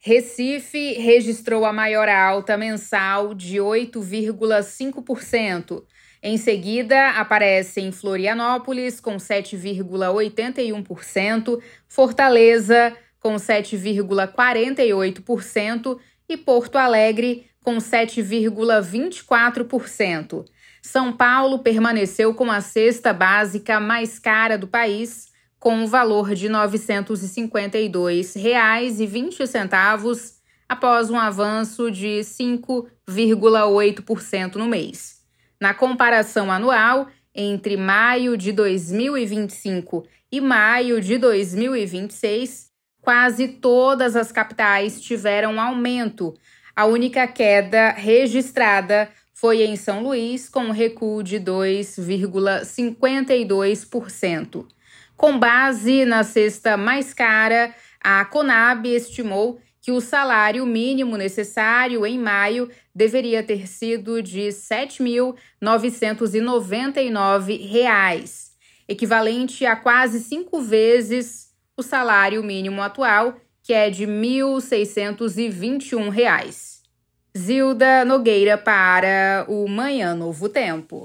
Recife registrou a maior alta mensal de 8,5%. Em seguida, aparecem Florianópolis, com 7,81%, Fortaleza, com 7,48% e Porto Alegre, com 7,24%. São Paulo permaneceu com a cesta básica mais cara do país, com o valor de R$ 952,20, após um avanço de 5,8% no mês. Na comparação anual, entre maio de 2025 e maio de 2026, quase todas as capitais tiveram aumento. A única queda registrada foi em São Luís, com um recuo de 2,52%. Com base na cesta mais cara, a Conab estimou que o salário mínimo necessário em maio deveria ter sido de R$ 7.999, equivalente a quase 5 vezes o salário mínimo atual, que é de R$ 1.621. Zilda Nogueira para o Manhã Novo Tempo.